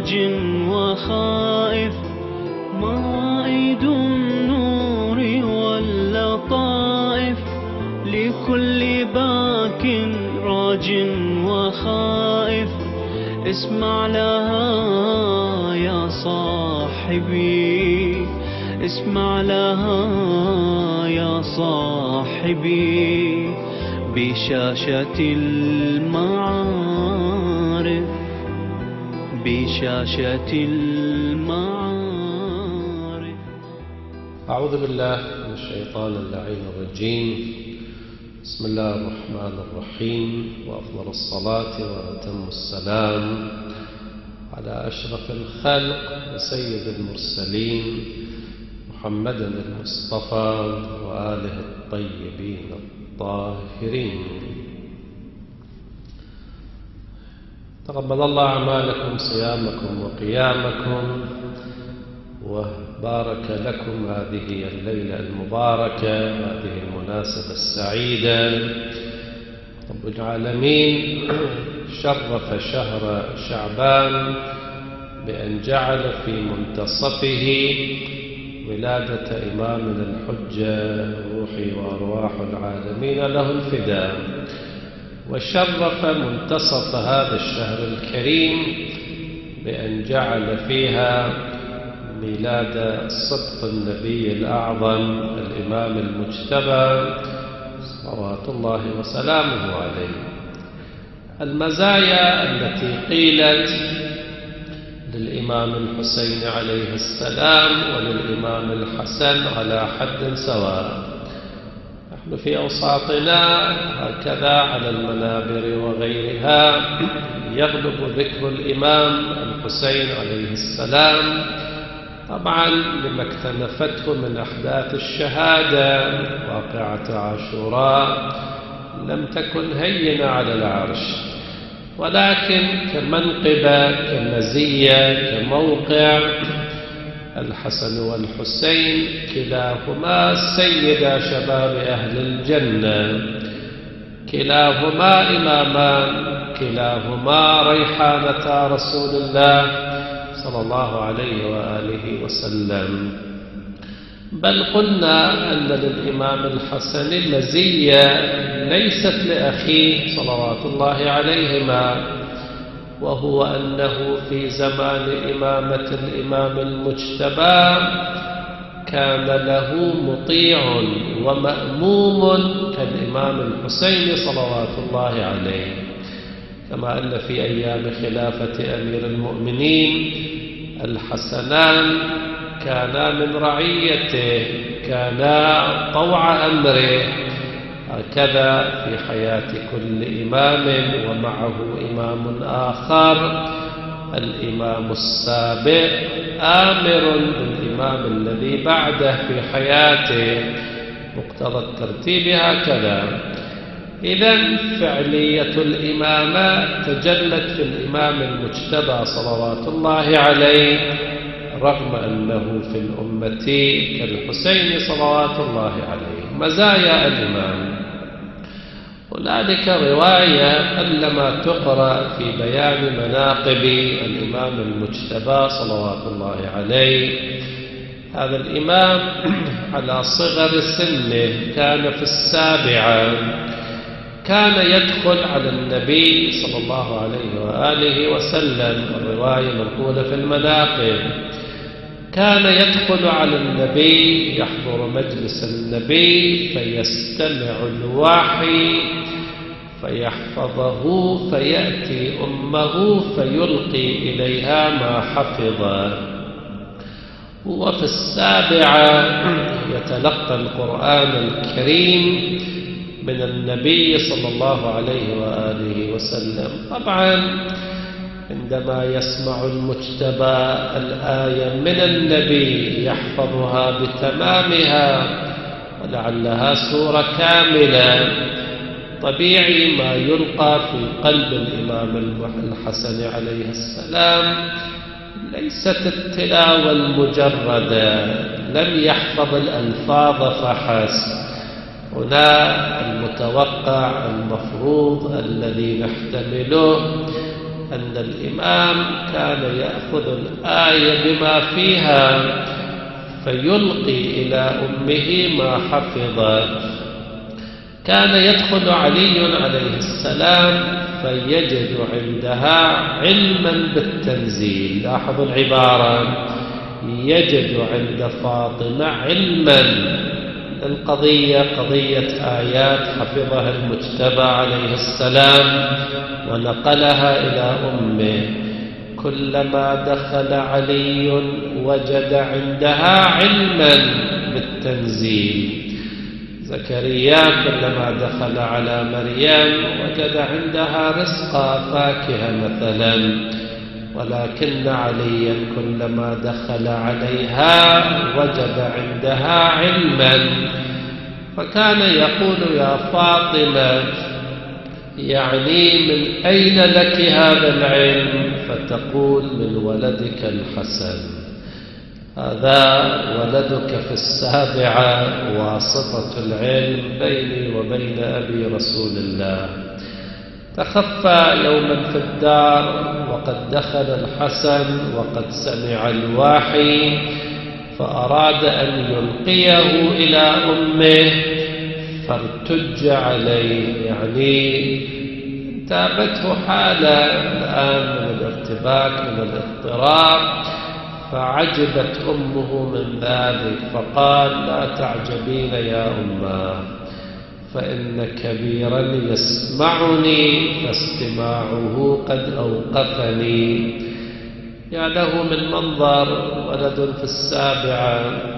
راج وخائف، مائد النور واللطائف لكل باك راج وخائف. اسمع لها يا صاحبي، اسمع لها يا صاحبي، بشاشة المعارف، بشاشة المعارف. أعوذ بالله من الشيطان اللعين الرجيم. بسم الله الرحمن الرحيم، وأفضل الصلاة وأتم السلام على أشرف الخلق وسيد المرسلين محمد المصطفى وآله الطيبين الطاهرين. تقبل الله أعمالكم، صيامكم وقيامكم، وبارك لكم هذه الليلة المباركة، هذه المناسبة السعيدة. رب العالمين شرف شهر شعبان بأن جعل في منتصفه ولادة إمامنا الحجة روحي وأرواح العالمين له الفداء، وشرف منتصف هذا الشهر الكريم بأن جعل فيها ميلاد صدق النبي الأعظم الإمام المجتبى صلوات الله وسلامه عليه. المزايا التي قيلت للإمام الحسين عليه السلام وللإمام الحسن على حد سواء. نحن في أوساطنا هكذا على المنابر وغيرها يغلب ذكر الإمام الحسين عليه السلام، طبعا لما اكتنفته من أحداث الشهادة. واقعة عاشوراء لم تكن هينة على العرش، ولكن كمنقبة كمزية كموقع، الحسن والحسين كلاهما سيدا شباب أهل الجنة، كلاهما إمامان، كلاهما ريحانة رسول الله صلى الله عليه وآله وسلم. بل قلنا أن للإمام الحسن مزية ليست لأخيه صلوات الله عليهما، وهو أنه في زمان إمامة الإمام المجتبى كان له مطيع ومأموم كالإمام الحسين صلوات الله عليه، كما أن في أيام خلافة أمير المؤمنين الحسنان كانا من رعيته، كانا طوع أمره. هكذا في حياة كل إمام ومعه إمام آخر، الإمام السابق آمر بالإمام الذي بعده في حياته، مقتضى الترتيب هكذا. إذن فعلية الإمامة تجلت في الإمام المجتبى صلوات الله عليه، رغم أنه في الأمة كالحسين صلوات الله عليه. مزايا الإمام، هنالك رواية قلما تقرأ في بيان مناقب الإمام المجتبى صلوات الله عليه. هذا الإمام على صغر سنه كان في 7، كان يدخل على النبي صلى الله عليه وآله وسلم، الرواية منقولة في المناقب. كان يدخل على النبي يحضر مجلس النبي فيستمع الوحي فيحفظه، فيأتي أمه فيلقي إليها ما حفظ. وفي 7 يتلقى القرآن الكريم من النبي صلى الله عليه وآله وسلم. طبعا عندما يسمع المجتبى الآية من النبي يحفظها بتمامها، ولعلها سورة كاملة، طبيعي ما يلقى في قلب الإمام الحسن عليه السلام ليست التلاوة المجردة، لم يحفظ الألفاظ فحسب. هنا المتوقع المفروض الذي نحتمله أن الإمام كان يأخذ الآية بما فيها فيلقي إلى أمه ما حفظ. كان يدخل علي عليه السلام فيجد عندها علما بالتنزيل. لاحظوا العبارة، يجد عند فاطمة علما. القضية قضية آيات حفظها المجتبى عليه السلام ونقلها إلى أمه. كلما دخل علي وجد عندها علما بالتنزيل. زكريا كلما دخل على مريم وجد عندها رزقا فاكهة مثلا، ولكن عليا كلما دخل عليها وجد عندها علما. فكان يقول يا فاطمة يعني من أين لك هذا العلم؟ فتقول من ولدك الحسن، هذا ولدك في السابعة واسطة العلم بيني وبين أبي رسول الله. تخفى يوما في الدار وقد دخل الحسن وقد سمع الوحي، فأراد أن يلقيه إلى أمه فارتج عليه، يعني تابته حالة الآن من الارتباك من الاضطراب، فعجبت أمه من ذلك فقال لا تعجبين يا أماه، فإن كبيرا يسمعني فاستماعه قد أوقفني. يا له من منظر ولد في السابعة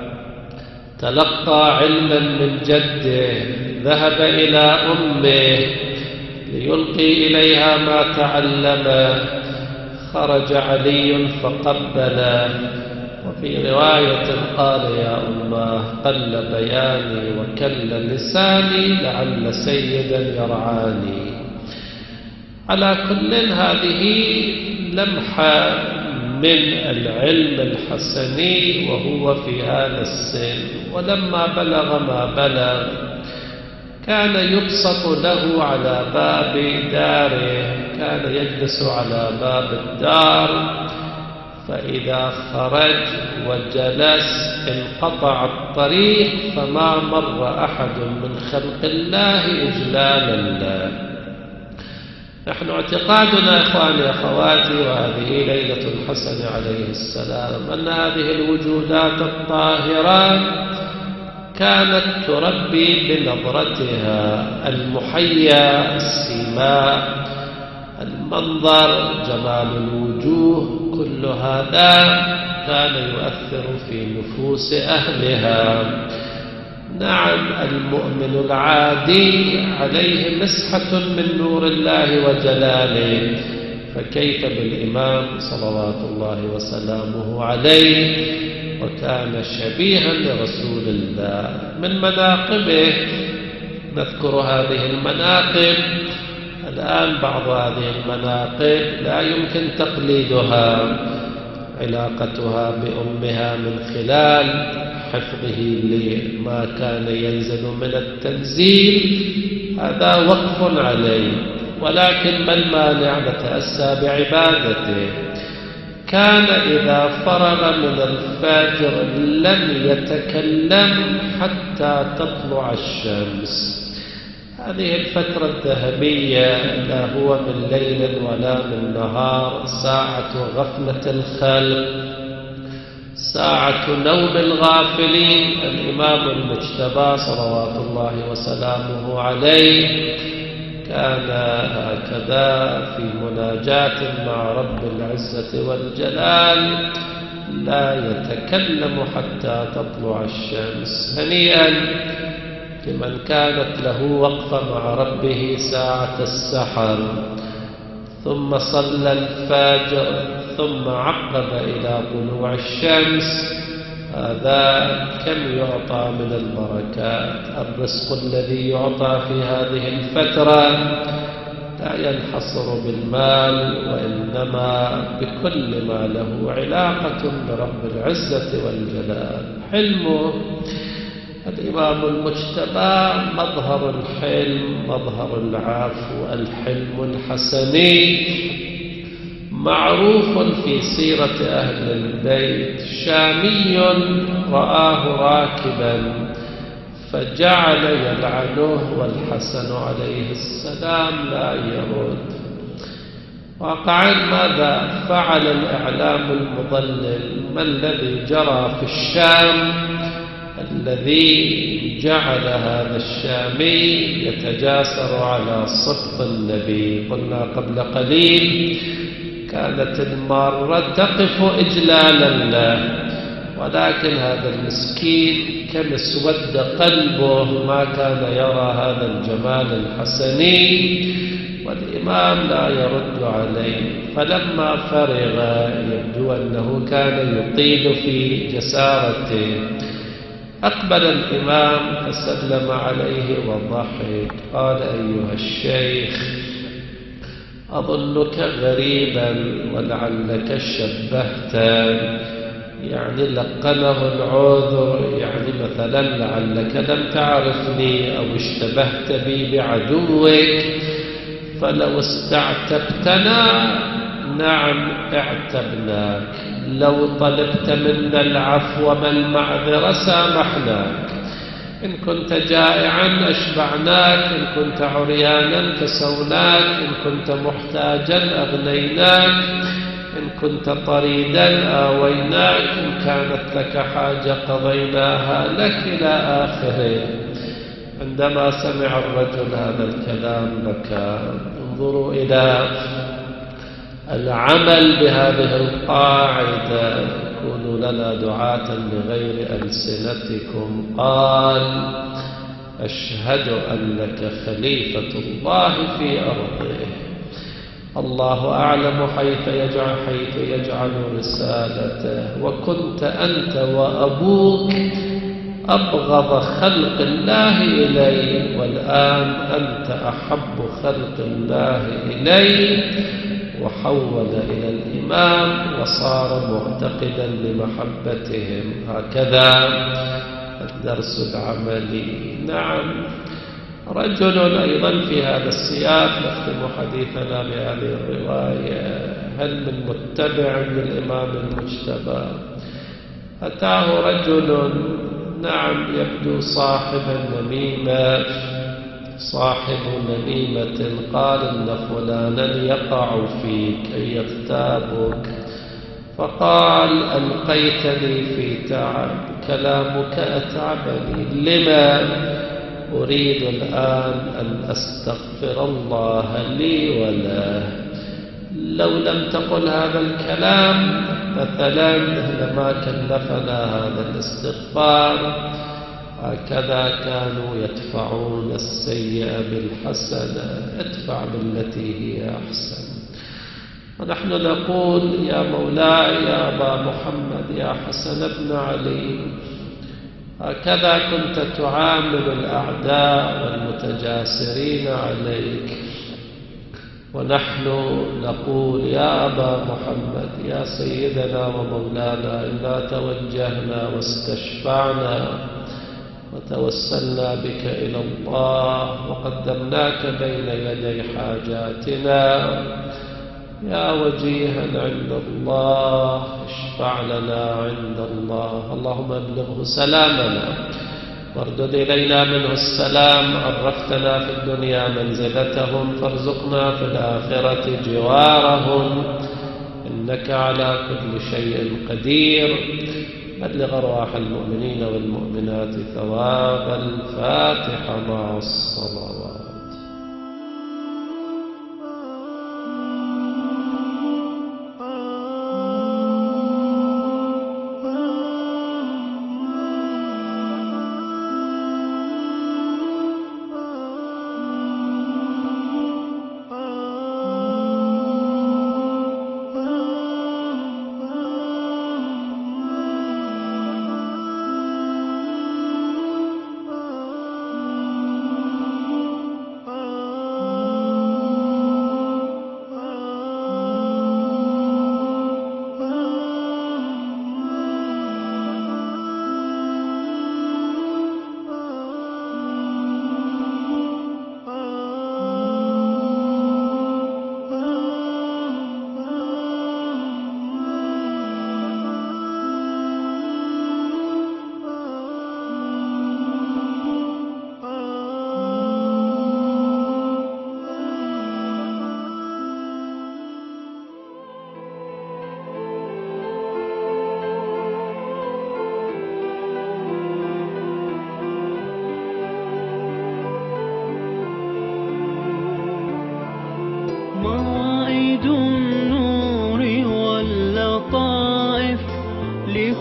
تلقى علما من جده، ذهب إلى أمه ليلقي إليها ما تعلمه، خرج علي فقبله. وفي رواية قال يا أماه قل بياني وكل لساني لعل سيدا يرعاني. على كل هذه لمحة من العلم الحسني وهو في هذا السن. ولما بلغ ما بلغ كان يبسط له على باب داره، كان يجلس على باب الدار، فإذا خرج وجلس انقطع الطريق فما مر أحد من خلق الله إجلالا له. نحن اعتقادنا إخواني أخواتي وهذه ليلة الحسن عليه السلام أن هذه الوجودات الطاهرات كانت تربي بنظرتها المحيا، السيماء، المنظر، جمال الوجوه، كل هذا كان يؤثر في نفوس أهلها. نعم المؤمن العادي عليه مسحة من نور الله وجلاله، فكيف بالإمام صلوات الله وسلامه عليه، وكان شبيها لرسول الله. من مناقبه نذكر هذه المناقب الآن. بعض هذه المناقب لا يمكن تقليدها، علاقتها بأمها من خلال حفظه لما كان ينزل من التنزيل، هذا وقف عليه، ولكن ما المانع نتأسى بعبادته. كان إذا فرغ من الفجر لم يتكلم حتى تطلع الشمس. هذه الفترة الذهبية لا هو من ليل ولا من نهار، ساعة غفلة الخلق، ساعة نوم الغافلين. الإمام المجتبى صلوات الله وسلامه عليه كان هكذا في مناجاة مع رب العزة والجلال لا يتكلم حتى تطلع الشمس. هنيئا لمن كانت له وقفة مع ربه ساعة السحر، ثم صلى الفجر، ثم عقب إلى طلوع الشمس. هذا كم يعطى من البركات. الرزق الذي يعطى في هذه الفترة لا ينحصر بالمال، وإنما بكل ما له علاقة برب العزة والجلال. حلمه الإمام المجتبى مظهر الحلم، مظهر العفو، الحلم الحسني. معروف في سيرة أهل البيت، شامي رآه راكبا فجعل يلعنه والحسن عليه السلام لا يرد. واقعا ماذا فعل الإعلام المضلل؟ ما الذي جرى في الشام الذي جعل هذا الشامي يتجاسر على صف النبي؟ قلنا قبل قليل كانت المارة تقف إجلالا له، ولكن هذا المسكين كم اسود قلبه ما كان يرى هذا الجمال الحسني، والإمام لا يرد عليه. فلما فرغ يبدو أنه كان يطيل في جسارته، أقبل الإمام فسلم عليه وضحك، قال: أيها الشيخ، أظنك غريبا ولعلك شبهت، يعني لقنه العذر، يعني مثلا لعلك لم تعرفني أو اشتبهت بي بعدوك، فلو استعتبتنا نعم اعتبناك، لو طلبت منا العفو والمعذرة سامحناك، إن كنت جائعا أشبعناك، إن كنت عريانا كسوناك، إن كنت محتاجا أغنيناك، إن كنت طريدا آويناك، إن كانت لك حاجة قضيناها لك، إلى آخره. عندما سمع الرجل هذا الكلام بكى. انظروا إلى العمل بهذه القاعدة: كونوا لنا دعاة بغير ألسنتكم. قال: أشهد أنك خليفة الله في أرضه، الله أعلم حيث يجعل رسالته، وكنت أنت وأبوك أبغض خلق الله إلي، والآن أنت أحب خلق الله إلي. وحول إلى الإمام وصار معتقدا لمحبتهم. هكذا الدرس العملي. نعم، رجل أيضا في هذا السياق نختم حديثنا بهذه الرواية: هل من متبع للإمام المجتبى؟ أتاه رجل، نعم يبدو صاحب نميمة، قال: إن فلانا يقع فيك أي يغتابك، فقال: ألقيتني في تعب، كلامك أتعبني، لما؟ أريد الآن أن أستغفر الله لي وله، لو لم تقل هذا الكلام مثلا لما كلفنا هذا الاستغفار. هكذا كانوا يدفعون السيئة بالحسنة، ادفع بالتي هي أحسن. ونحن نقول: يا مولاي يا أبا محمد يا حسن بن علي، هكذا كنت تعامل الأعداء والمتجاسرين عليك. ونحن نقول: يا أبا محمد يا سيدنا ومولانا، إنا توجهنا واستشفعنا وتوسلنا بك إلى الله وقدمناك بين يدي حاجاتنا، يا وجيها عند الله اشفع لنا عند الله، اللهم ابلغه سلامنا واردد إلينا منه السلام. عرفتنا في الدنيا منزلتهم فارزقنا في الآخرة جوارهم، إنك على كل شيء قدير. بلغ أرواح المؤمنين والمؤمنات ثواب الفاتحة مع الصلوات.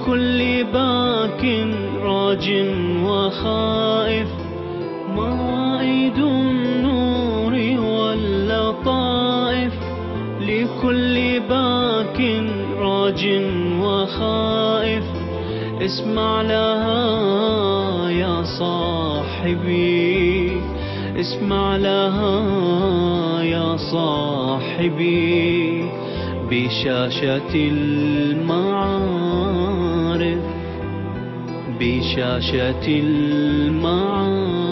لكل باك راج وخائف مواعيد النور واللطائف. لكل باك راج وخائف اسمع لها يا صاحبي، اسمع لها يا صاحبي بشاشة المعارف، بشاشة المعارف.